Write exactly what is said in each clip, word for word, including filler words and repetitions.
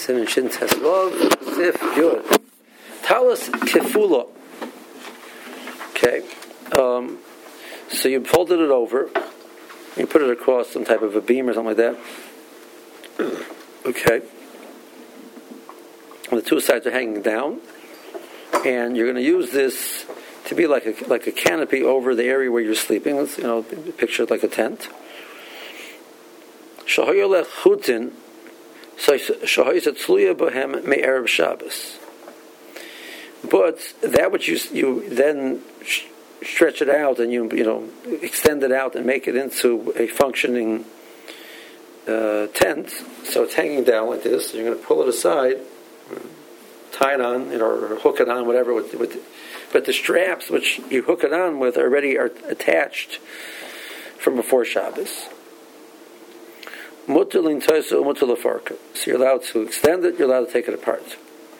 Seven Shin Teslov, Sif Yud. Talis Kefula. Okay. Um, so you folded it over, you put it across some type of a beam or something like that. Okay. And the two sides are hanging down, and you're going to use this to be like a like a canopy over the area where you're sleeping. Let's, you know, picture it like a tent. Shahoyolech chutin. So Shahoyzatluya bohem me Erev Shabbos. But that which you you then sh- stretch it out and you you know extend it out and make it into a functioning uh, tent. So it's hanging down like this. You're going to pull it aside, tie it on, you know, or hook it on, whatever. With, with but the straps which you hook it on with already are attached from before Shabbos. Mutalin toisa umutal farka. So you're allowed to extend it. You're allowed to take it apart.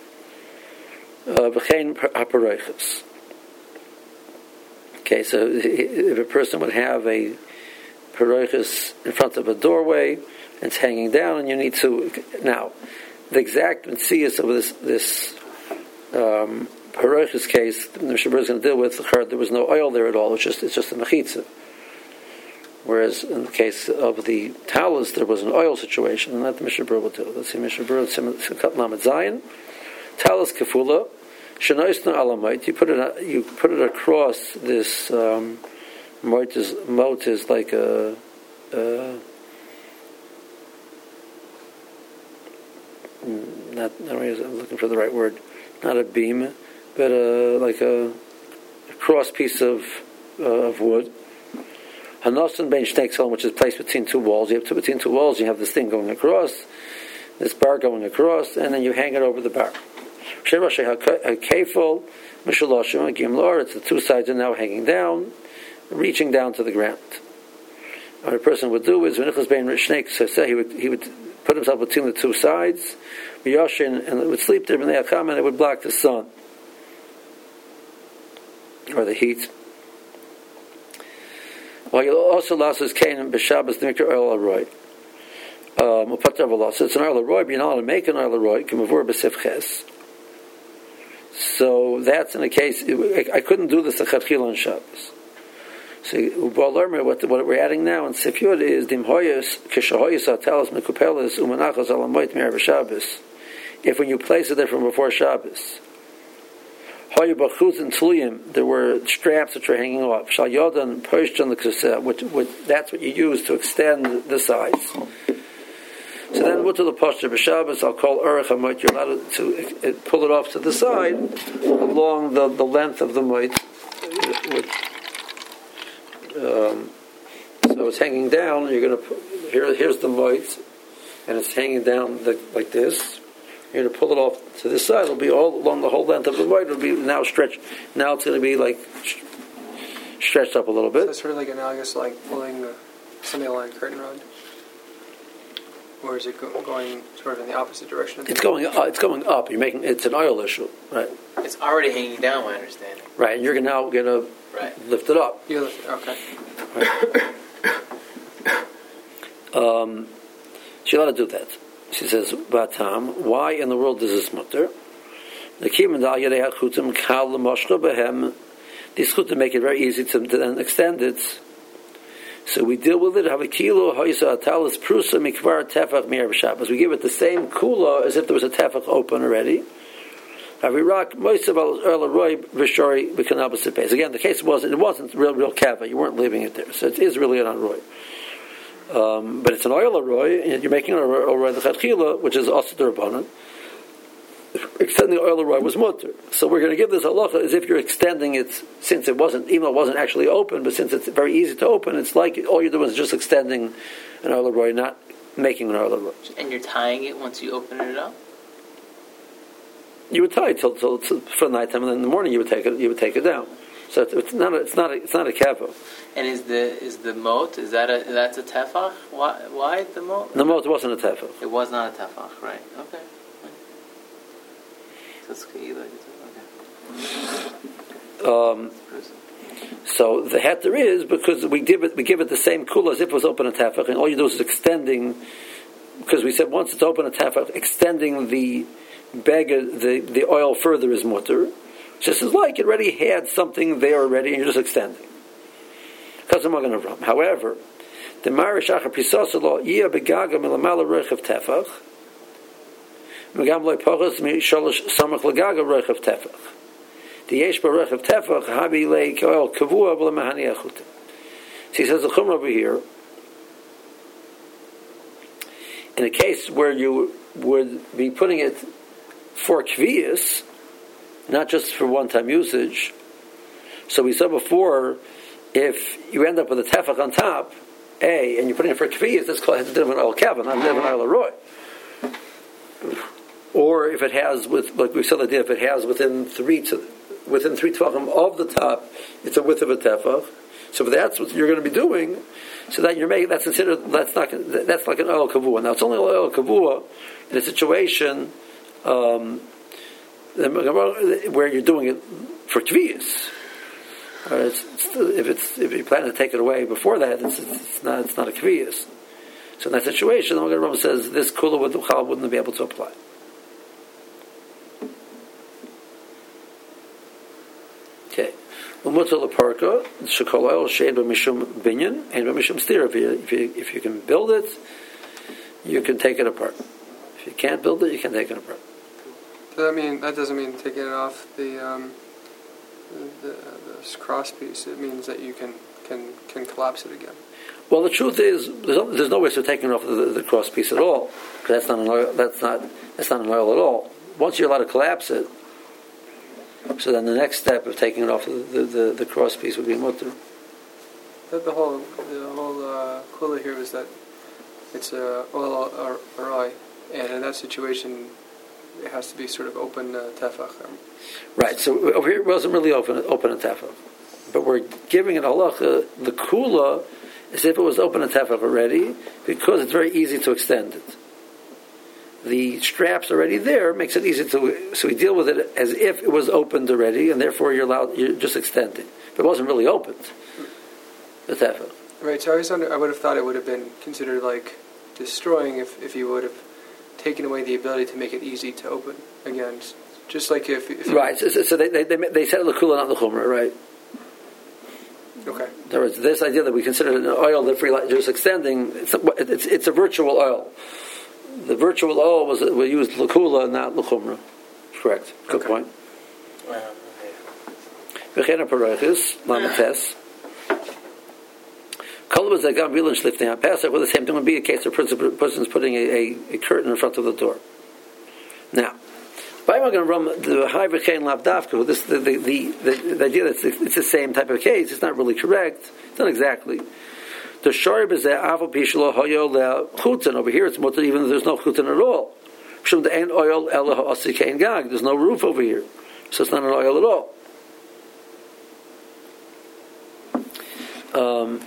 V'chein haparoiches. Okay, so if a person would have a paroiches in front of a doorway and it's hanging down, and you need to now the exact mitzvahs of this this um, paroiches case, the Mishnah is going to deal with. There was no oil there at all. It's just it's just a mechitza. Whereas in the case of the talis, there was an oil situation, and that the Mishnah will do. Let's see, Mishnah Berurah Lamed Zayin. Talis kefula, shenoisna alamite. You put it, you put it across this um, moat is moat is like a, a not. I'm looking for the right word. Not a beam, but a, like a, a cross piece of uh, of wood. Hanosan ben shnei, which is placed between two walls. You have two, between two walls. You have this thing going across, this bar going across, and then you hang it over the bar. It's the two sides are now hanging down, reaching down to the ground. What a person would do is, when he would he would put himself between the two sides, and would sleep there, and it would block the sun or the heat. Well, you also lost his kain b'Shabbos the mikra oil aroy. Um, so it's an oil aroy, but you're not allowed to make an oil aroy. K'mavur b'sif ches. So that's in a case I, I couldn't do this a chatchila on Shabbos. So what, what we're adding now in Sif Yud is dimhoyos kishahoyos atelas mekupelas umanachos alamoit me'erev Shabbos. If when you place it there from before Shabbos. There were straps which were hanging off. Shal yodan pushed on the kuseh, which, which that's what you use to extend the sides. So then, what to the posture b'Shabbos? I'll call urich hamoit. You're allowed to uh, pull it off to the side along the, the length of the moit. Um, so it's hanging down. You're going to put, here. Here's the moit, and it's hanging down the, like this. You're going to pull it off to this side. It'll be all along the whole length of the moit. It'll be now stretched. Now it's going to be like stretched up a little bit. So it's sort of like analogous to like pulling a Sunday line curtain rod, or is it go- going sort of in the opposite direction? It's going. Uh, it's going up. You're making. It's an oil issue, right? It's already hanging down. My understanding. Right, and you're now going to right. lift it up. You lift it. Okay. Right. um, so you're allowed to do that. She says, "Batam, why in the world is this mutter? The kimendal yedei hachutim kal l'moshcha behem. These chutim make it very easy to, to then extend it. So we deal with it. Have a kilo hoisa atalis prusa mikvar tefach mi'erev Shabbos. We give it the same kula as if there was a tefach open already. Have we rock moisav al erlaroy v'shori b'kanabas sepes. Again, the case was it wasn't real real kava. You weren't leaving it there, so it is really an aroy. Um, but it's an oil aroy, and you're making an oil aroy the chatchila, which is also the rabbanon. Extending the oil aroy was mutter. So we're going to give this halacha as if you're extending it, since it wasn't, even though it wasn't actually open, but since it's very easy to open, it's like all you're doing is just extending an oil aroy, not making an oil aroy. And you're tying it once you open it up. You would tie it till, till, till for the nighttime, and then in the morning you would take it. You would take it down. So it's, it's not. A, it's not. A, it's not a kava. And is the is the moat? Is that a that's a tefach? Why why the moat? The moat wasn't a tefach. It was not a tefach, right? Okay. Okay. Um, so the heter is because we give it we give it the same kula as if it was open a tefach, and all you do is extending because we said once it's open a tefach, extending the bag, the the oil further is mutter. Just as like it already had something there already, and you're just extending. Because I'm not going to run. However, the Marishach Prisosalo Yia Begaga Milamala Rech of Tefach, Megam Loy Pochos Misholosh Samach Lagaga Rech of Tefach. The Yesh Barech of Tefach Habi Le Koel Kavua V'Lemahani Achutim. So he says the Chumrah over here. In a case where you would be putting it for kviyas, not just for one-time usage. So we said before, if you end up with a tefach on top, A, and you're putting it for kviyas, that's called a different oil kevin, not a different oil roy. Or if it has, with like we said the idea, if it has within three to within three tvachim of the top, it's a width of a tefach. So if that's what you're going to be doing, so that you're making that's considered that's not that's like an oil kavua. Now it's only oil kavua in a situation um, where you're doing it for tviyas. Uh, it's, it's, if it's if you plan to take it away before that, it's, it's not it's not a kviyas. So in that situation, the Magen Rambam says this kula with uchal wouldn't be able to apply. Okay. Umutal parka shekol oil shade b'mishum binyan and b'mishum stir. If you if you if you can build it, you can take it apart. If you can't build it, you can take it apart. Does that mean that doesn't mean taking it off the um, the, the this cross piece? It means that you can can can collapse it again. Well, the truth is, there's no, there's no way of taking off the, the cross piece at all. Because that's not an oil. That's not that's not an oil at all. Once you're allowed to collapse it, so then the next step of taking it off the the, the, the cross piece would be mutter. That the whole the whole uh, kula here is that it's a oil or arai, and in that situation, it has to be sort of open uh, tefach. Right. So over here it wasn't really open open a tefach, but we're giving it halacha the kula as if it was open a tefach already, because it's very easy to extend it. The straps already there makes it easy to, so we deal with it as if it was opened already, and therefore you're allowed, you're just extending. But it wasn't really opened, the tefach. Right, so I, was under, I would have thought it would have been considered like destroying if, if you would have taken away the ability to make it easy to open again. Just like if... if right, so, so they, they, they, they said l'kula, not l'chumra, right? Okay. In other words, this idea that we consider an oil that we're just extending, it's a, it's, it's a virtual oil. The virtual oil was we used l'kula, not l'chumra. Correct. Good okay. point. Wow. V'chena paraychis lamates. Kolabas that gam bilan shlifting on Pesach. Well, the same thing would be a case of a person's putting a, a, a curtain in front of the door. Now, by going to run the high v'chein lavdavka. This the the, the the the idea that it's, it's the same type of case. It's not really correct. It's not exactly. The sharib is that avol pishlo hoyol chutin. Over here, it's mutter even though there's no chutin at all. Shum the ein oil ela ha'asikein gag. There's no roof over here, so it's not an oil at all. Um,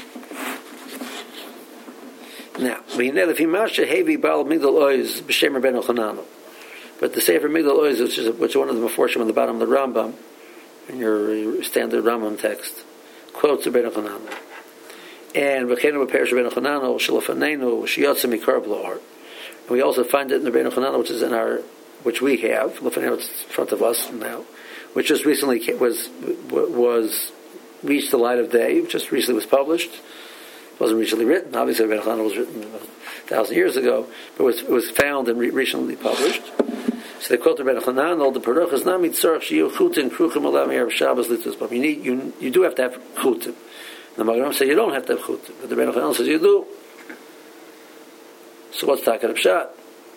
now, we know if he masha heavy bal migdal ois b'shem Rabbeinu Chananel, but the Sefer Migdal Ois, which is which is one of the Meforshim on the bottom of the Rambam, in your, your standard Rambam text, quotes Rabbeinu Chananel. And v'cheinu b'perish Rabbeinu Chananel shelafaneinu sheyotze mikar b'la'or. And we also find it in the Rabbeinu Chananel, which is in our, which we have, lefaneinu, it's in front of us now, which just recently was was reached the light of day, just recently was published. It wasn't recently written. Obviously, Rabbeinu Chananel was written a thousand years ago, but it was, it was found and re- recently published. So they quote Rabbeinu Chananel, the Peruchas Namid Tzarech Shiyu Chutin Kruchim Olam Erev Shabbos Litzos. But you need, you you do have to have chutin. The Magen Rambam says you don't have to have chutin, but the Rabbeinu Chananel says you do. So what's Takat Pshat?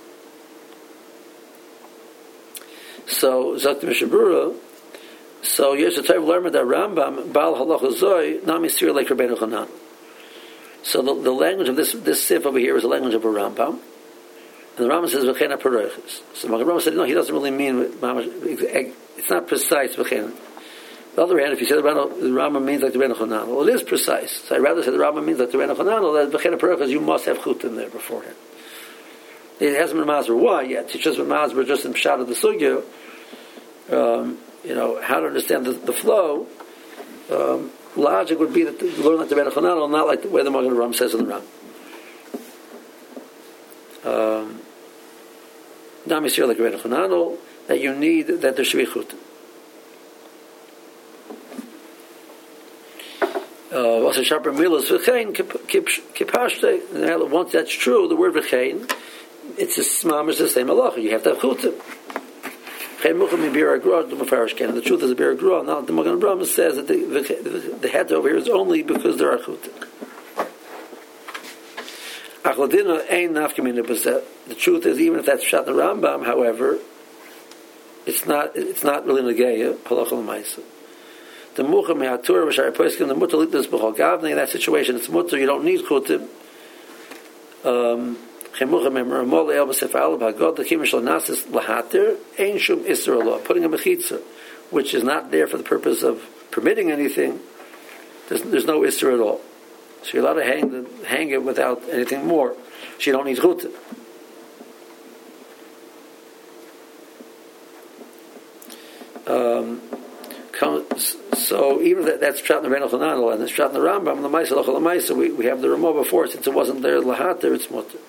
So Zot Mishabura. So here's a type of learner that Rambam Bal Halacha Zoi Nami Sir like Rabbeinu Chananel. So the, the language of this this sif over here is the language of a Rambam, and the Rambam says v'chena pareiches. So Magen Rambam said no, he doesn't really mean it's not precise v'chena. On the other hand, if you say the Rambam, the Rambam means like the Rabbeinu Chananel, well, it is precise. So I'd rather say the Rambam means like the Rabbeinu Chananel, that v'chena pareiches you must have chut in there beforehand. It hasn't been masber why yet. It's just been masber just in pshat of the sugya. Um, you know how to understand the, the flow. Um, Logic would be that to learn like the Rabbeinu Chananel, not like the way the Magen Rambam says in the Ram. um, that you need that there should be chutim. Uh, once that's true, the word v'chein, it's a smam, it's the same halacha. You have to have chutim. The truth is, the Bir Agrua, now the Magen Avraham says that the, the, the head over here is only because there are chutim. The truth is, even if that's shot in the Rambam, however, it's not it's not really negeya halacha l'maisa. The mucha me'atur v'shar poskim the mutar litas b'chol gavnei. In that situation, it's mutar. You don't need chutim. Um, Chemucha me'meramol le'el b'sef alav hagod the kimish l'nasis lahatir ein shum isur Allah. Putting a mechitza, which is not there for the purpose of permitting anything. There's, there's no isur at all. So you're allowed to hang the, hang it without anything more. So you don't need chutim. Um, so even that, that's shot in the Reinach Hananel and it's shot in the Rambam, the Maisa Lachal Maisa, we, we have the Ramah before, since it wasn't there, Lahat there, it's Mutter.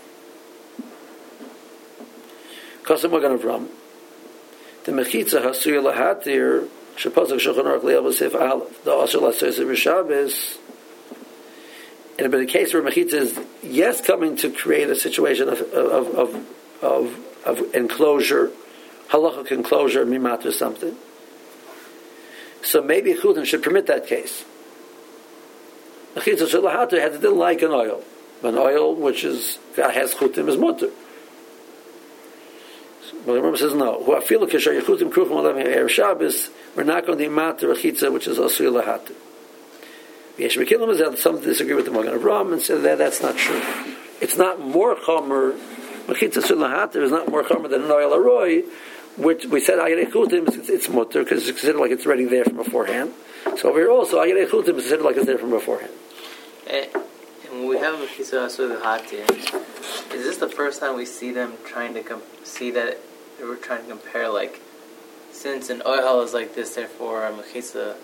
Kasam Magen Avraham. The Mechitza Hasuya Lahat there, Shapazak Shulchan Aruch Le'el B'Sef Aleph, the Asher Lasoyes B'Shabbos. And in a case where Mechitza is, yes, coming to create a situation of of of of, of enclosure, halachic enclosure, mimat or something. So maybe chutim should permit that case. Mechitza shelahatu had didn't like an oil, an oil which is has chutim is mutter. But the Rambam says no. Who afilu k'shar yechutim kruchim alevim erev Shabbos, we're not going to matter mechitza which is asur lahatu. Yesh Mekilim is that some disagree with the Magen Avraham and say that that's not true. It's not more chomer. Mechitza sulahater is not more chomer than an oil aroi, which we said ayirei chutim it's, it's mutter because it's considered like it's already there from beforehand. So over here also ayirei chutim is considered like it's there from beforehand. And when we have mechitza sulahater, is this the first time we see them trying to com- see that they were trying to compare, like, since an oil is like this, therefore a mechitza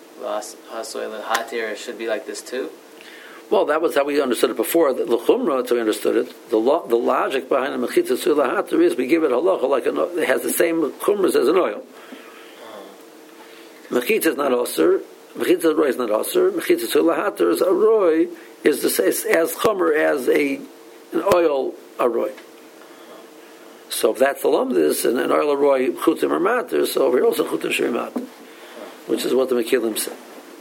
it should be like this too? Well, that was how we understood it before. The L'chumra, that's how we understood it. The lo- the logic behind the mechitza sulahater is we give it halacha like an, it has the same chumras as an oil. Mechitza is not osir. Mechitza roy is not osir. Mechitza sulahater is a roy is the same as chumr as a an oil aroy. So if that's the lumdis and an oil aroy chutim or matter, so over here also chutim shri matter, which is what the Mekilim said.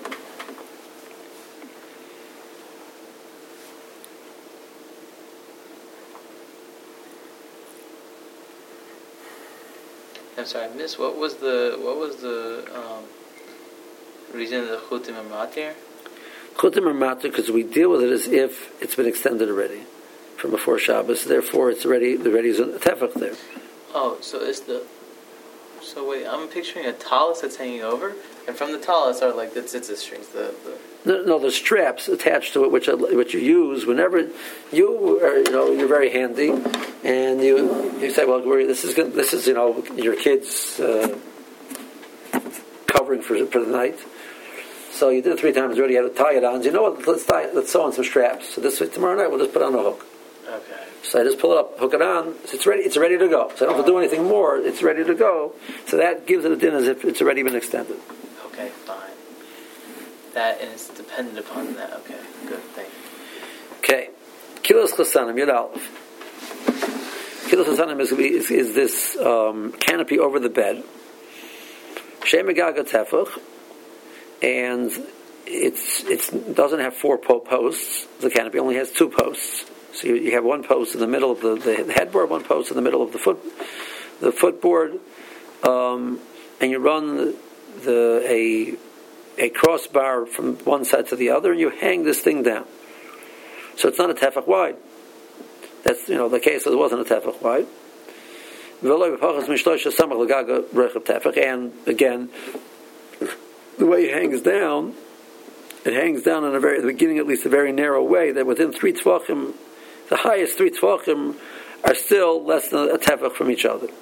I'm sorry, I missed. What was the what was the um, reason of the chutim and matir? Chutim and matir because we deal with it as if it's been extended already from before Shabbos. Therefore, it's already the ready is a tefach there. Oh, so it's the. So wait, I'm picturing a talus that's hanging over, and from the talus are like the tzitzit strings. The, the no, no, the straps attached to it, which which you use whenever you are, you know, you're very handy, and you you say, well, this is good, this is you know your kids uh, covering for for the night. So you did it three times already. You had to tie it on. So you know what? Let's tie. Let's sew on some straps. So this tomorrow night we'll just put on a hook. Okay. So I just pull it up, hook it on. So it's ready. It's ready to go. So I don't have to do anything more. It's ready to go. So that gives it a din as if it's already been extended. Okay, fine. That and it's dependent upon that. Okay, good. Thank you. Okay, kilos chasanim yud aleph. Kilos chasanim is, is, is this um, canopy over the bed. Shem megaga tefach, and it's it's doesn't have four posts. The canopy only has two posts. So you, you have one post in the middle of the, the, the headboard, one post in the middle of the foot, the footboard, um, and you run the, the a a crossbar from one side to the other, and you hang this thing down. So it's not a tefach wide. That's you know the case it wasn't a tefach wide. And again, the way it hangs down, it hangs down in a very, at the beginning at least, a very narrow way that within three tefachim. The highest three tefachim are still less than a tefach from each other.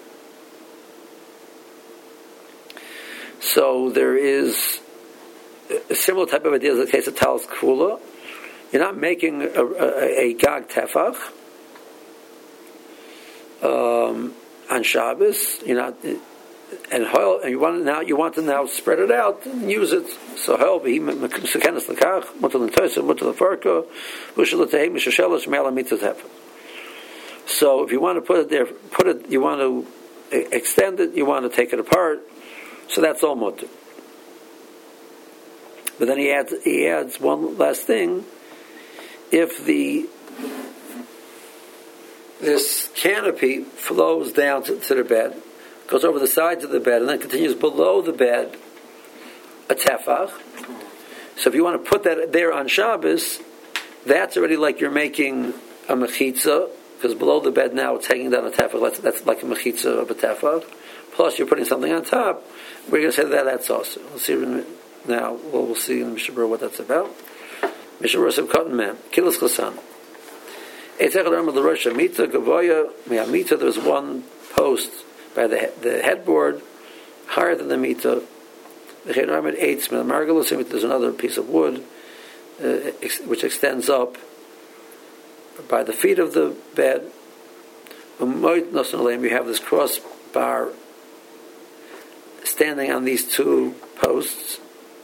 So there is a similar type of idea as the case of talis kula. You're not making a, a, a gag tefach, um, on Shabbos. You're not, and hoil, and you want to now you want to now spread it out and use it. So hoil be mekanis lekach mutal l'tosim mutal l'farko mushal l'tehei mishashelish me'ala mitzvah. So if you want to put it there, put it. You want to extend it. You want to take it apart. So that's all mutter. But then he adds he adds one last thing. If the this canopy flows down to, to the bed, goes over the sides of the bed, and then continues below the bed, a tefach. So if you want to put that there on Shabbos, that's already like you're making a mechitza, because below the bed now it's hanging down a tefach. That's, that's like a mechitza of a tefach. Plus you're putting something on top. We're going to say that that's also. We'll see now. We'll, we'll see in the Mishabur what that's about. Mishabur said cotton man kilos chasan. There's one post by the the headboard higher than the mita. There's another piece of wood uh, ex- which extends up by the feet of the bed. You have this crossbar standing on these two posts.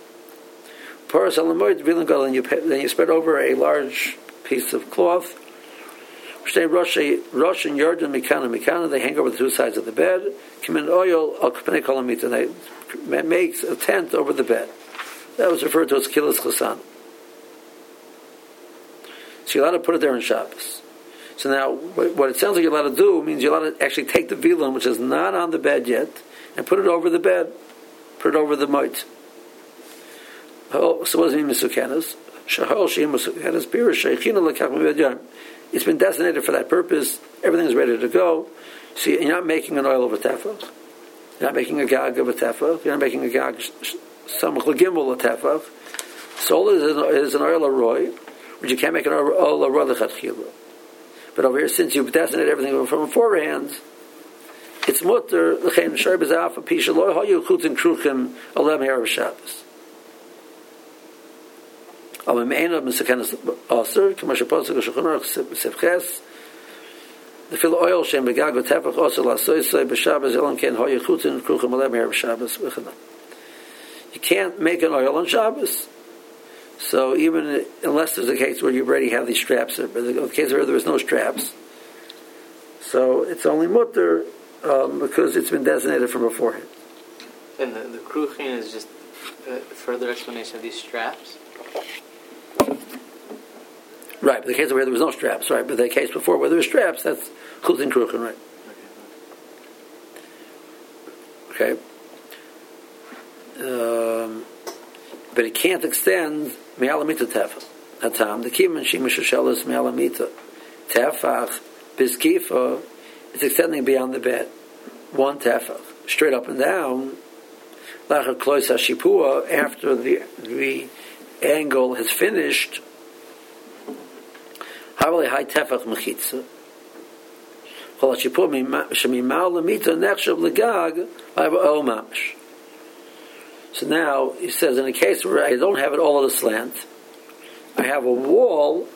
Then you then you spread over a large piece of cloth. Rosh and Yarden Mikana Mikana, they hang over the two sides of the bed. Kimin oil al Kapene Kolamita, they makes a tent over the bed. That was referred to as Kilas Chasan. So you're allowed to put it there on Shabbos. So now, what it sounds like you're allowed to do means you're allowed to actually take the villain, which is not on the bed yet, and put it over the bed. Put it over the moit. Oh, so what does it mean, Misukanas? Shahol Shim Misukanas, Pirish Sheikhina Lekach Mibed It's been designated for that purpose. Everything is ready to go. See, you're not making an oil of a tefach. You're not making a gag of a tefach. You're not making a gag some chagimel of tefach. So all it is, is an oil of roy, which you can't make an oil of roy lechatchila. But over here, since you've designated everything from beforehand, it's mutter l'chein shar b'zaf a pisha loy hayu chutin kruchim alem herav Shabbos. Al me'ena m'sekenas aser k'masher posuk shulchan aruch sefches. The fill oil shem begag v'tefach aser lasoy soy b'Shabbos elam ken hayu chutin kruchim alem herav Shabbos. You can't make an oil on Shabbos. So even unless there's a case where you already have these straps, but in the case where there is no straps, so it's only mutter um, because it's been designated from beforehand. And the, the kruchin is just a further explanation of these straps? Right, but the case where there was no straps, right, but the case before where there was straps, that's chutin kruchin, right? Okay. Um, but it can't extend me'alamita tefach. Hatam the kiman shimush shelas me'alamita tefach biskifa is extending beyond the bed. One tefach straight up and down. Lacher klois hashipua after the the angle has finished. Havali high tefach mechitza. Kol hashipua shemimal lamita nechshav legag by oil mamish. So now, he says, in a case where I don't have it all at a slant, I have a wall,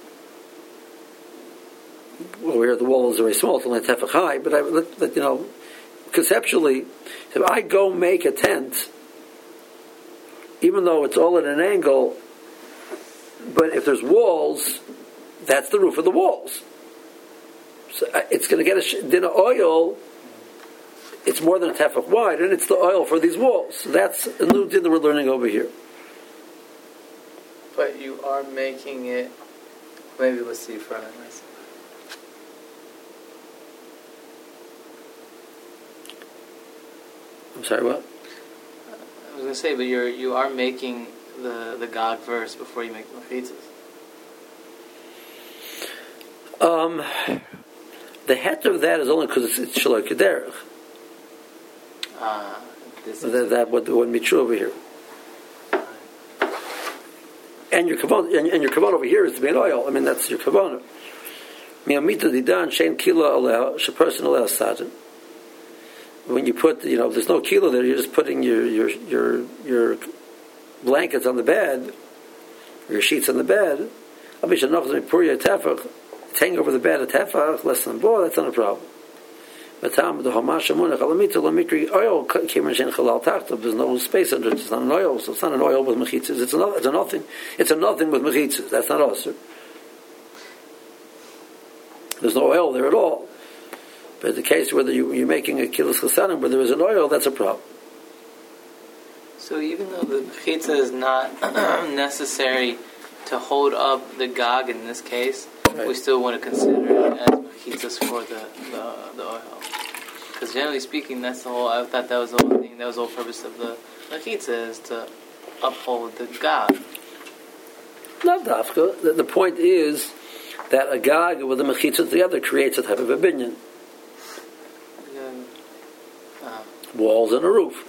well, where the wall is very small, it's only tefach high, but I, let, let, you know, conceptually, if I go make a tent, even though it's all at an angle, but if there's walls, that's the roof of the walls. So it's going to get a din of oil. It's more than a tefach wide, and it's the oil for these walls. So that's a new din that we're learning over here. But you are making it. Maybe let's see for us. I'm sorry, what? I was going to say, but you're you are making the the Gog verse before you make the machitzas. Um, the het of that is only because it's, it's shaloi kederech. Uh, this that, that would, wouldn't be true over here. And your kavanah, and, and your kavanah over here is to be an oil. I mean, that's your kavanah. Miamita didan shein kila aleh sheperson aleh satin. When you put, you know, if there's no kilo there, you're just putting your your your your blankets on the bed, or your sheets on the bed. It's hanging over the bed a tefach, less than boy. That's not a problem. Matam the Hamash Munach Alamita Lamikri oil came in Halal Tachta. There's no space under it. It's not an oil, so it's not an oil with mechitzas. It's another. It's a nothing. It's a nothing with mechitzas. That's not us. There's no oil there at all. But in the case whether you, you're making a kilos chasanim where there is an oil, that's a problem. So even though the mechitza is not necessary to hold up the gog in this case, right, we still want to consider it as mechitzas for the, the the oil. Because generally speaking, that's the whole. I thought that was the whole thing. That was the whole purpose of the mechitza, is to uphold the gog. Not dafka. The, the point is that a gog with a mechitza together creates a type of a binyan. Um, uh, Walls and a roof.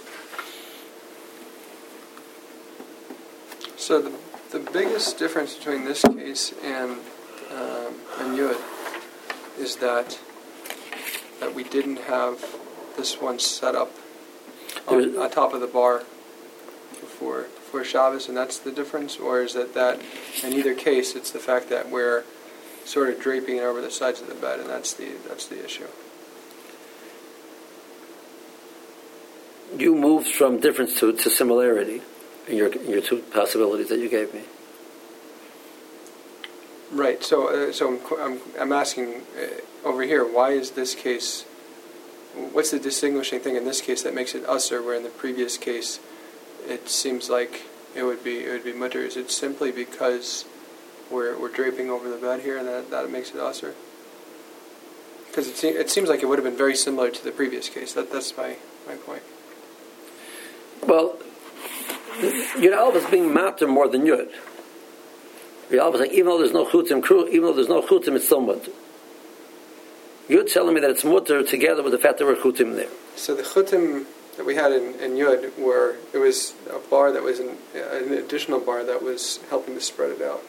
So the the biggest difference between this case and um, and Yud is that that we didn't have this one set up on, on top of the bar before before Shabbos, and that's the difference, or is it that in either case it's the fact that we're sort of draping it over the sides of the bed, and that's the that's the issue. You moved from difference to, to similarity in your in your two possibilities that you gave me. Right. So, uh, so I'm, I'm I'm asking uh, over here, why is this case? What's the distinguishing thing in this case that makes it usher, where in the previous case, it seems like it would be it would be mutter? Is it simply because we're we're draping over the bed here, and that that makes it usher? Because it se- it seems like it would have been very similar to the previous case. That that's my my point. Well, Yud is being matter more than Yud. Yud is like, even though there's no chutim, even though there's no chutim, it's still mutter. Yud telling me that it's mutter together with the fact that we're chutim there. So the chutim that we had in, in Yud were, it was a bar that was an, an additional bar that was helping to spread it out.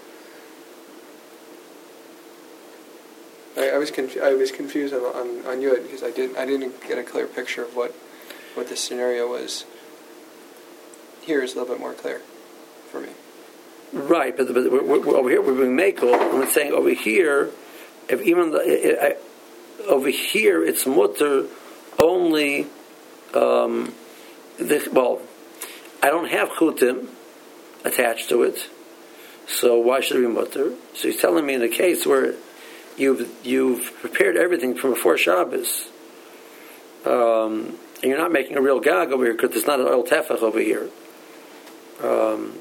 I, I was conf- I was confused on, on, on Yud because I didn't I didn't get a clear picture of what what the scenario was. Here is a little bit more clear for me. Right, but, but we're, we're, over here we're being makel, and we're saying over here, if even the, it, I, over here it's mutter only. Um, the, well, I don't have chutim attached to it, so why should it be mutter? So he's telling me in a case where you've you've prepared everything from before Shabbos, um, and you're not making a real gag over here because there's not an oil tefach over here. Um,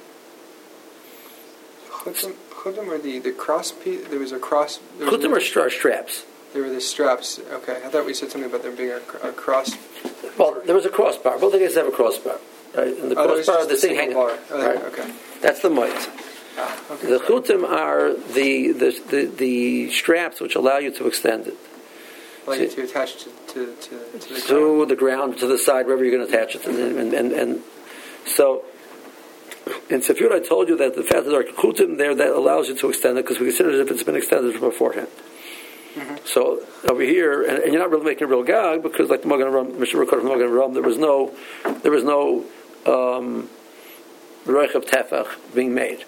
Chutim, chutim are the, the cross piece. There was a cross. Chutim are stra- straps. There were the straps. Okay, I thought we said something about there being a, a cross. Well, there was a crossbar. Both of the guys have a crossbar. Right? And the oh, crossbar, the thing hanging. hanging. Oh, right? Okay. That's the might. Ah, okay. The chutim are the, the the the straps which allow you to extend it. Allow you to attach to to, to, to the to ground. the ground, to the side, wherever you're going to attach it, and and and, and so. In Sefirah, I told you that the fact that there are chutim there that allows you to extend it because we consider it as if it's been extended from beforehand. Mm-hmm. So over here, and, and you're not really making a real gag because, like the Magen Avraham, Mishnah Rekord from Magen Avraham, there was no, there was no um, roich of tefach being made.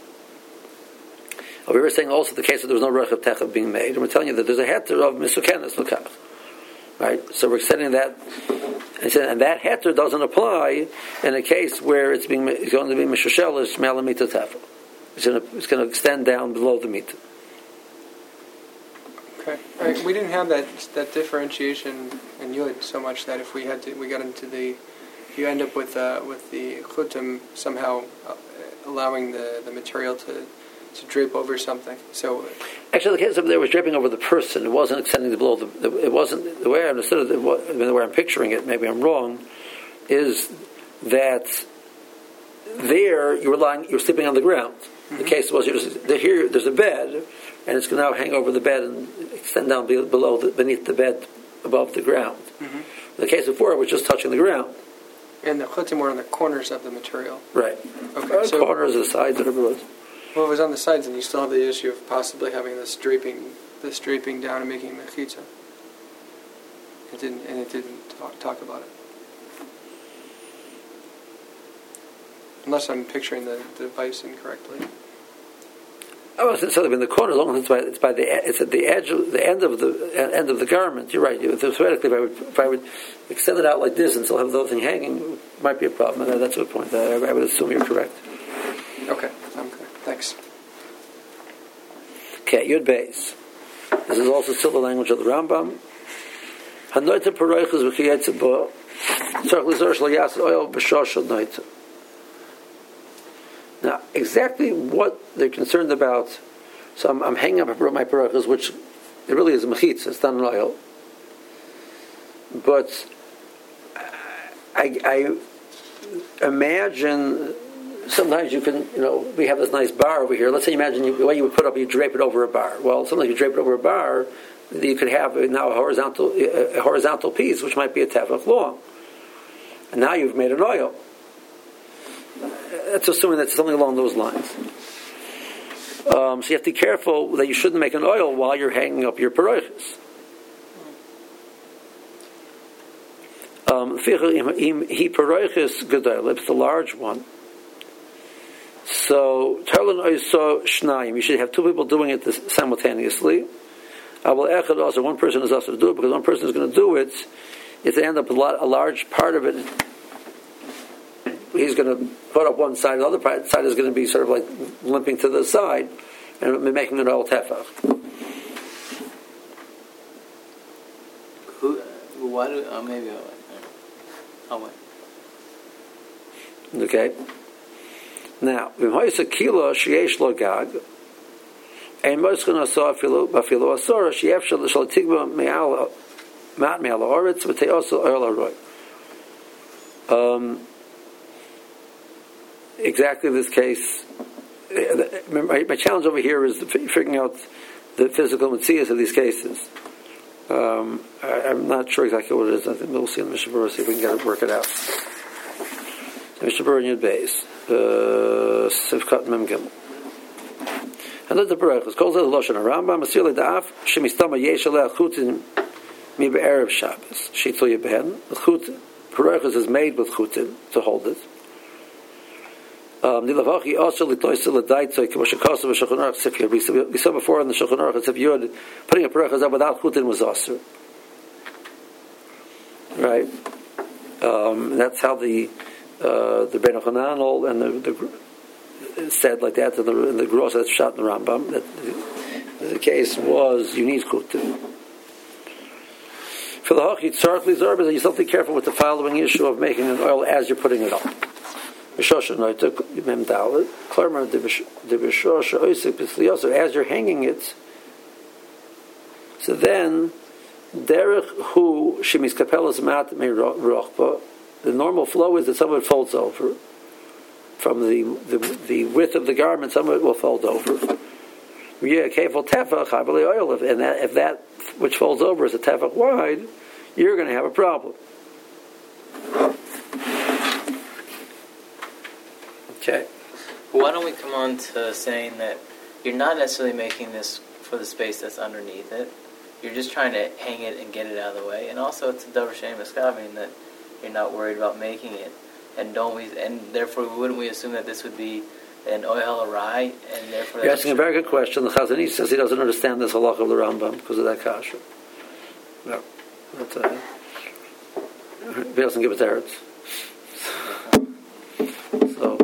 We were saying also the case that there was no roich of tefach being made, and we're telling you that there's a heter of misukenes l'kach, right? So we're extending that. And that heter doesn't apply in a case where it's being it's going to be mishashelish malamita tefel. It's going to it's going to extend down below the meat. Okay, all right. We didn't have that that differentiation in Yud so much that if we had to, we got into the, you end up with uh, with the chutim somehow uh, allowing the, the material to. to drape over something. So, actually, the case of there was draping over the person. It wasn't extending the below. The, the, it wasn't the way I understood it. I mean, the way I'm picturing it, maybe I'm wrong, is that there you're lying, you're sleeping on the ground. Mm-hmm. The case was you're just, here. There's a bed, and it's going to now hang over the bed and extend down below, the, beneath the bed, above the ground. Mm-hmm. The case before it was just touching the ground. And the chutim were on the corners of the material. Right. Okay. The So corners, the sides, whatever it was. Well, it was on the sides, and you still have the issue of possibly having this draping, this draping down and making mechitza. It didn't, and it didn't talk, talk about it. Unless I'm picturing the, the device incorrectly. I wasn't necessarily in the corner. As long as it's by, it's by the it's at the edge, of, the end of the end of the garment. You're right. Theoretically, if I would if I would extend it out like this and still have the whole thing hanging, it might be a problem. And that's a good point. I, I would assume you're correct. Okay, I'm clear. Thanks. Okay, Yud Beis. This is also still the language of the Rambam. Hanoita paroiches v'chiyetze bo tzarich lizor shel yas oil b'shosh hanoita. Now, exactly what they're concerned about, so I'm, I'm hanging up my parochas, which it really is a mechitza, it's not an oil. But I, I imagine sometimes you can, you know, we have this nice bar over here. Let's say you imagine you, the way you would put up, you drape it over a bar. Well, sometimes you drape it over a bar, you could have now a horizontal, a horizontal piece, which might be a tefach long. And now you've made an oil. That's assuming that's something along those lines. Um, so you have to be careful that you shouldn't make an oil while you're hanging up your parochas. Um, he parochas gedol, it's the large one. So tarlin oiso shnayim. You should have two people doing it this, simultaneously. Aval echad also, one person is also to do it because one person is going to do it. If they end up a, lot, a large part of it, he's going to put up one side, the other part, side is going to be sort of like limping to the side and making an oil tefach. Who? Why do? Oh, maybe I'll wait. I'll wait. Okay. Now, v'mhoisa kilo sheyesh lo gag, ein moischon asor afilu b'afilu asor sheyefshel shel tigba me'al mat me'al haaretz v'te'osu oil haroy. Um. Exactly this case. My, my challenge over here is figuring out the physical metzias of these cases. Um, I, I'm not sure exactly what it is. I think we'll see in the Mishnah Berurah, see if we can get it, work it out. Mishnah Berurah in Yud Beis, Sivkat Mem Gimel. And let the Berurah calls it the Lashon Rambam. Masir leDa'af shemistama yesh alei chutin mi be'erev Shabbos. Sheitul yebehen. The chut Berurah is made with chutin to hold it. Um, we saw before in the Shulchan Aruch that if you had putting a parachas up without chutin was asur, right? Um, that's how the uh, the Ben Yochanan and the, the said like that in the in the Gross that's shot in the Rambam that the, the case was you need chutin. For the hachi tzarich lizar, but you have to be careful with the following issue of making an oil as you're putting it up. As you're hanging it, so then derech hu shemis kapelas mat me rochba. The normal flow is that some of it folds over from the, the the width of the garment. Some of it will fold over. Yeah, careful tefach oil. And that if that which folds over is a tefach wide, you're going to have a problem. Okay. Why don't we come on to saying that you're not necessarily making this for the space that's underneath it. You're just trying to hang it and get it out of the way. And also it's a davar she'ein miskavin that you're not worried about making it. And don't we? And therefore, wouldn't we assume that this would be an oil arai? And therefore, you're asking a very good question. The Chazon Ish says he doesn't understand this halach of the Rambam because of that kasha. No, that's uh, he doesn't give it to Eretz. So.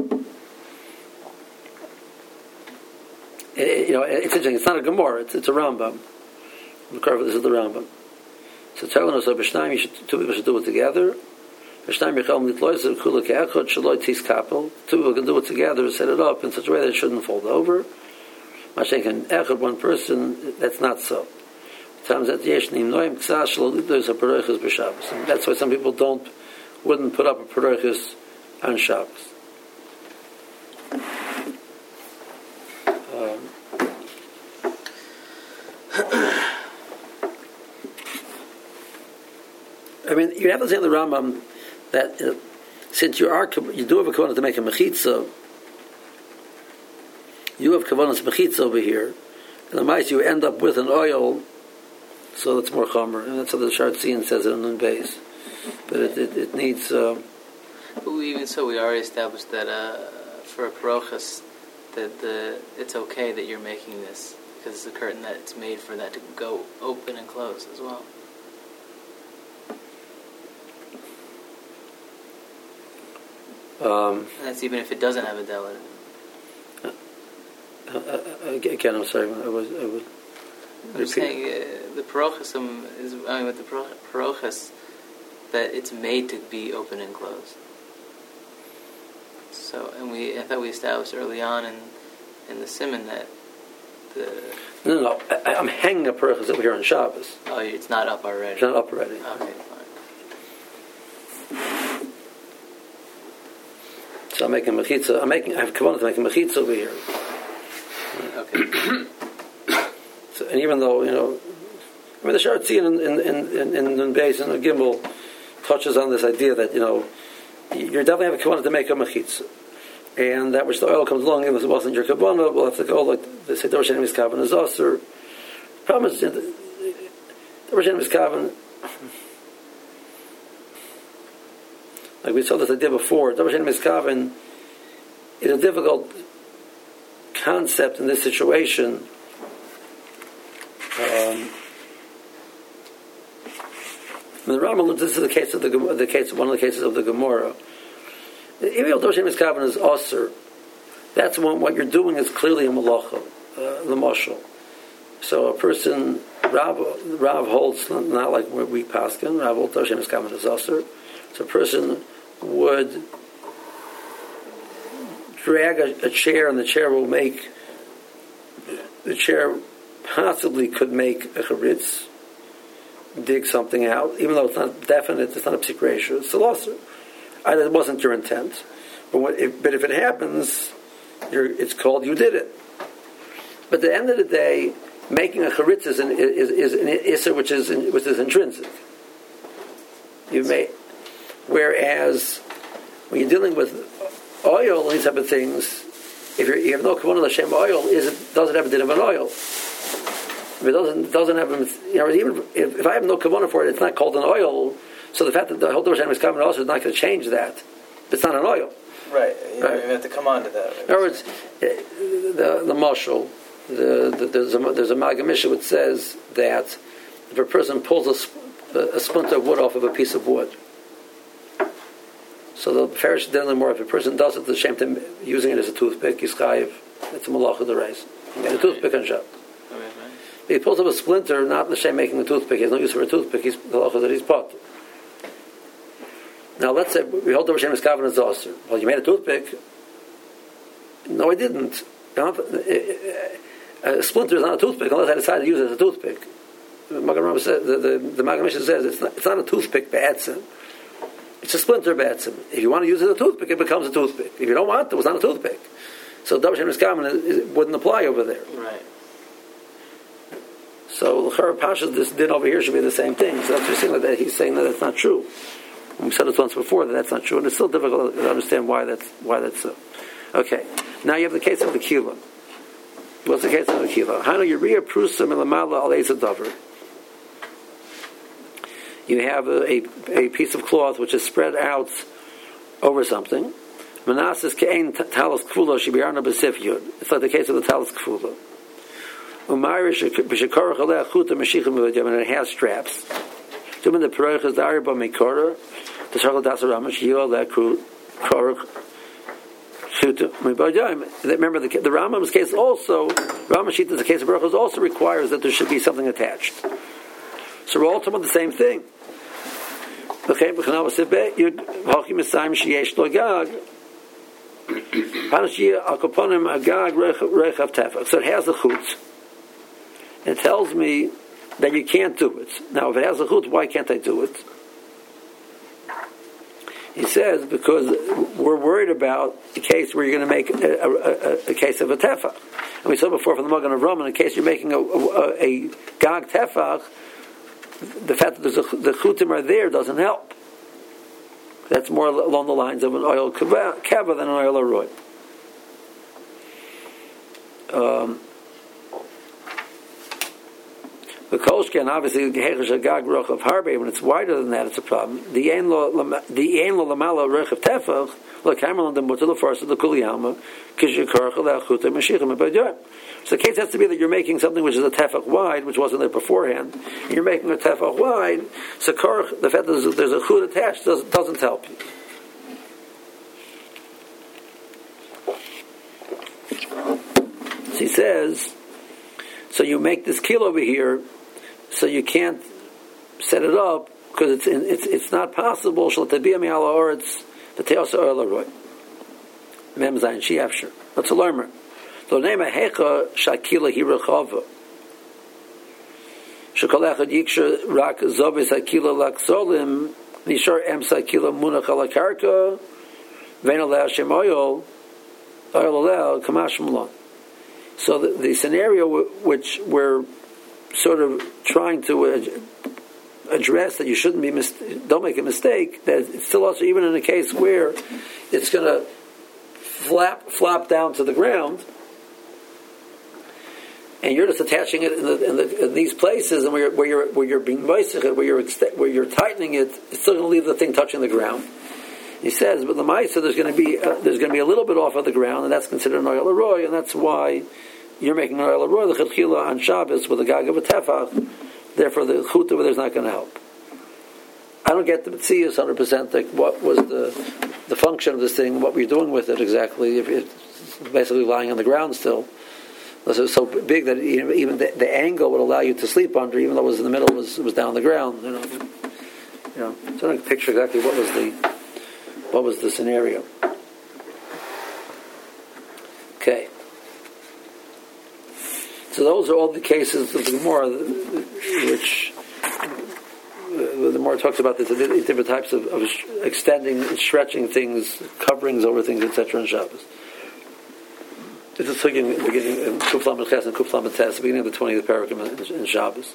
It, you know, it's interesting. It's not a Gemara. It's, it's a Rambam. This is the Rambam. So telling us that B'shnayim, you should, two people should do it together. B'shnayim yichalm nitlois kula ke'echad shaloi tis kapel. Two people can do it together, set it up in such a way that it shouldn't fold over. Mashen can echad one person. That's not so. Times that yesh nimnoim ksas shaloi there's a parochas b'Shabbos. That's why some people don't wouldn't put up a parochas on Shabbos. I mean, you have to say in the Rambam that uh, since you are you do have a kavanah to make a mechitza, you have kavanah's mechitza over here, and the mice you end up with an oil, so that's more chomer, and that's how the Shartzian says it on the base. But it it, it needs. Uh, but we, even so, we already established that uh, for a parochas, that the it's okay that you're making this because it's a curtain that it's made for that to go open and close as well. Um, and that's even if it doesn't have a dela. Uh, uh, again, I'm sorry. I was. I was I'm saying uh, the parochas is. I mean, with the parochas, that it's made to be open and closed. So, and we, I thought we established early on in in the Siman that the. No, no, no. I, I'm hanging a parochas over here on Shabbos. Oh, it's not up already. It's not up already. Okay, fine. So I'm making mechitza. I'm making. I have kavanah to make a mechitza over here. Okay. So, and even though you know, I mean, the Sharatzian in in in in, in Beis and the Gimel touches on this idea that you know you're definitely have a kavanah to make a mechitza, and that which the oil comes along, if it wasn't your kavanah, we'll have to go like they say. The Rosh Hashanah's kavanah is aser. Problem is, the Rosh Hashanah's kavanah. Like we saw this idea before, Davar Shein Miskaven is a difficult concept in this situation. Um, the Rambam, this is the case of the, the case, one of the cases of the Gemara. Even though Davar Shein Miskaven is Aser, that's when what you're doing is clearly a malacha, uh, the mashal. So a person, Rav, Rav holds not like we paskin. Rav holds Davar Shein Miskaven is Aser. So a person would drag a, a chair, and the chair will make the chair possibly could make a charitz, dig something out, even though it's not definite, it's not a psik ratio, it's a loss. Either it wasn't your intent, but, what, if, but if it happens, you're, it's called you did it. But at the end of the day, making a charitz is an, is, is an isser which is which is intrinsic. You may. Whereas when you're dealing with oil and these type of things, if you're, you have no kavanah l'shem oil, is it doesn't have a din of an oil. If it doesn't doesn't have, you know, even if, if I have no kavanah for it, it's not called an oil. So the fact that the whole Davar Shein Miskaven also is not going to change that. It's not an oil. Right. You, right. you have to come on to that. In other words, the the mashal, the, the there's a there's a Maggid Mishnah which says that if a person pulls a, a splinter of wood off of a piece of wood. So the Farish dealing more, if a person does it, the shame to him using it as a toothpick, he's chayiv. It's a malach of the rice. He made a toothpick on Shabbat. He pulls up a splinter, not the shame making the toothpick. He has no use for a toothpick. He's the malach that he's pot. Now let's say we hold the Rosh Hashanah as aser. Well, you made a toothpick. No, I didn't. A splinter is not a toothpick unless I decide to use it as a toothpick. The Maggid says, the the, the Maggid Mishnah says it's not, it's not a toothpick be'etzim. It's a splinter be'etzim. If you want to use it as a toothpick, it becomes a toothpick. If you don't want it, it's not a toothpick. So Davar Shein Miskaven wouldn't apply over there. Right. So L'chara Pasha's this din over here should be the same thing. So that's just saying that he's saying that it's not true. And we said it once before that that's not true, and it's still difficult to understand why that's why that's so. Okay, now you have the case of the kila. What's the case of the kila? Hanu Yuriya Prusa Milamala Aleza Davar. You have a, a, a piece of cloth which is spread out over something. Manasas ke'ein talis kfula shibiyarna b'sifyud. It's like the case of the talis kfula. Umayrish b'shekarach aleh chuta meshichim v'v'diyam, and it has straps. Dumin the peraychas da'ari b'mekora t'shachal dasaramash yil aleh korach chuta v'v'diyam. Remember the, the Rambam's case also, Ramashita, the case of peraychas also requires that there should be something attached. So we're all talking about the same thing. Okay, so it has a chutz. It tells me that you can't do it. Now, if it has a chutz, why can't I do it? He says, because we're worried about the case where you're going to make a, a, a, a case of a tefach. And we saw before from the Magen Avraham, in case you're making a, a, a gag tefach, the fact that there's a, the chutim are there doesn't help. That's more along the lines of an oil kava than an oil aroy. Um, The Kolshke, and obviously the Hechesh Agag Ruch of Harbe, when it's wider than that, it's a problem. The Ein Lo Lamala Ruch of Tefach, like Hamelon the Mutter, the first of the Kuliyama, Kishikarcha, the Achuta, Mashiachim, and so the case has to be that you're making something which is a tefach wide, which wasn't there beforehand, and you're making a tefach wide, so korch, the fact that there's a chut attached doesn't, doesn't help you. So he says, so you make this kil over here, so you can't set it up, because it's in, it's it's not possible, shal tabiyah mi'ala oretz, v'teos ha'oil ha'roy. Mem zayin shi'afshir. That's a learner. So name a hecha shakila hirachava. Shekol echad yiksha rak zobis hakila laksolim nishar em sakila munach ala karka vein aleh Hashem oil oil aleh kamash malon. So the, the scenario which we're sort of trying to address, that you shouldn't be mis- don't make a mistake, that it's still also even in a case where it's going to flap flop down to the ground, and you're just attaching it in, the, in, the, in these places, and where you're, where you're, where you're being moisech, where you're where you're tightening it, it's still going to leave the thing touching the ground. He says, but the ma'isa, there's going to be uh, there's going to be a little bit off of the ground, and that's considered an oil aroy, and that's why you're making an oil aroy the chedchila on Shabbos with a gag of a tefach. Therefore, the chut over there is not going to help. I don't get the mitzias one hundred percent. Like what was the the function of this thing? What were you doing with it exactly? If it's basically lying on the ground still. It was so big that even the, the angle would allow you to sleep under, even though it was in the middle, it was it was down the ground. You know, you know. So I can picture exactly what was the what was the scenario. Okay, so those are all the cases of the Gemara, which the Gemara talks about this, different types of, of extending, stretching things, coverings over things, et cetera, on Shabbos. This is beginning, beginning in Kuflam Ches and Kuflam Tes, the beginning of the twentieth paragraph in, in Shabbos.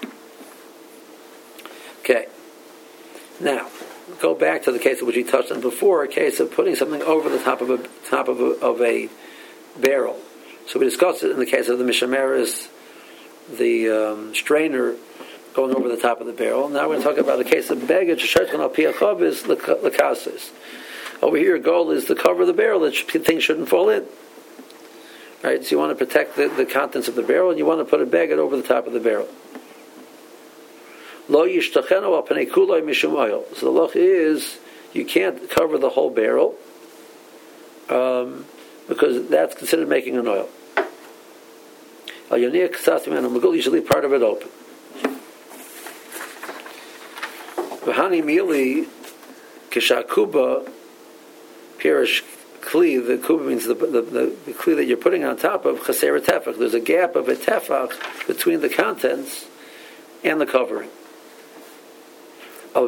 Okay. Now, go back to the case of which we touched on before, a case of putting something over the top of a top of a, of a barrel. So we discussed it in the case of the Mishameris, the um, strainer going over the top of the barrel. Now we're going to talk about a case of Beged Sheshetchan Al Pi HaChavis Lekasis. Over here, your goal is to cover the barrel that things shouldn't fall in. Right, so you want to protect the, the contents of the barrel, and you want to put a baguette over the top of the barrel. Lo yishtachenu al panei kuloi mishum oil. So the loch is, you can't cover the whole barrel, um, because that's considered making an oil. Al yoniyah k'sas mimenu magul, you should leave part of it open. V'hani mili kishakuba pirish kli, the kuba means the, the, the, the kli that you're putting on top of chaser tefach. There's a gap of a tefach between the contents and the covering. But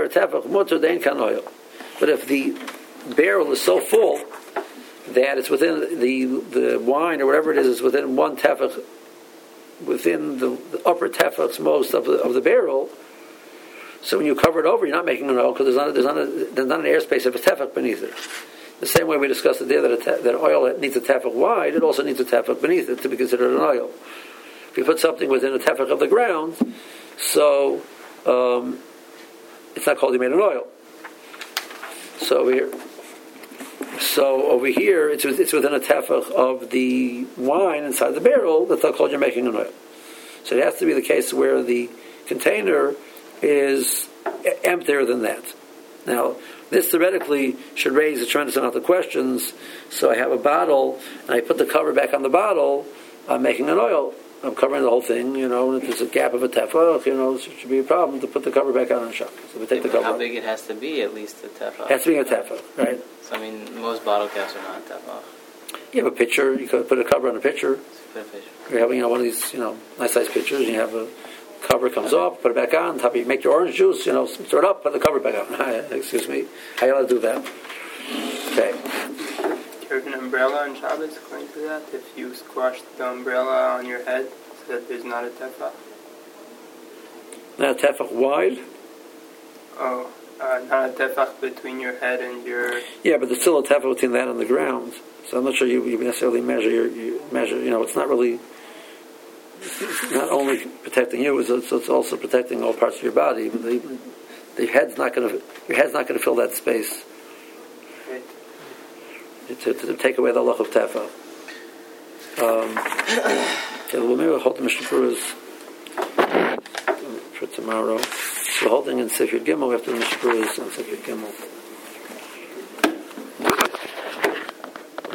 if the barrel is so full that it's within the the wine or whatever it is is within one tefach, within the, the upper tefachs most of the of the barrel, so when you cover it over, you're not making an oil because there's not there's not a, there's not an airspace of a tefach beneath it. The same way we discussed there that a te- that oil that needs a tefach wide, it also needs a tefach beneath it to be considered an oil. If you put something within a tefach of the ground, so um, it's not called you made an oil. So over here, so over here, it's it's within a tefach of the wine inside the barrel. That's not called you're making an oil. So it has to be the case where the container is emptier than that. Now, this theoretically should raise a tremendous amount of questions. So I have a bottle, and I put the cover back on the bottle. I'm making an oil. I'm covering the whole thing, you know, and if there's a gap of a tefach, you know, it should be a problem to put the cover back on on Shabbos. So we take the cover How off. big it has to be, at least a tefach? It has to be a tefach, right? So, I mean, most bottle caps are not tefach. You have a pitcher, you could put a cover on a pitcher. Put a pitcher. You're having, you know, one of these, you know, nice-sized pitchers, and you have a cover comes off, put it back on, top of you make your orange juice, you know, stir it up, put the cover back on. Excuse me. How you allowed to do that? Okay. Do you have an umbrella on Shabbos according to that? If you squash the umbrella on your head so that there's not a tefach? Not a tefach wide? Oh, uh, not a tefach between your head and your... Yeah, but there's still a tefach between that and the ground. So I'm not sure you, you necessarily measure your, you measure, you know, it's not really... it's not only protecting you, it's, it's also protecting all parts of your body. The, the head's not going to, your head's not going to fill that space. Right. To, to take away the loch of tefa. Um, okay, we'll maybe hold the Mishnah Berurah's for tomorrow. We're holding in Sefer Gimel. We have to do Mishnah Berurah's on Sefer Gimel.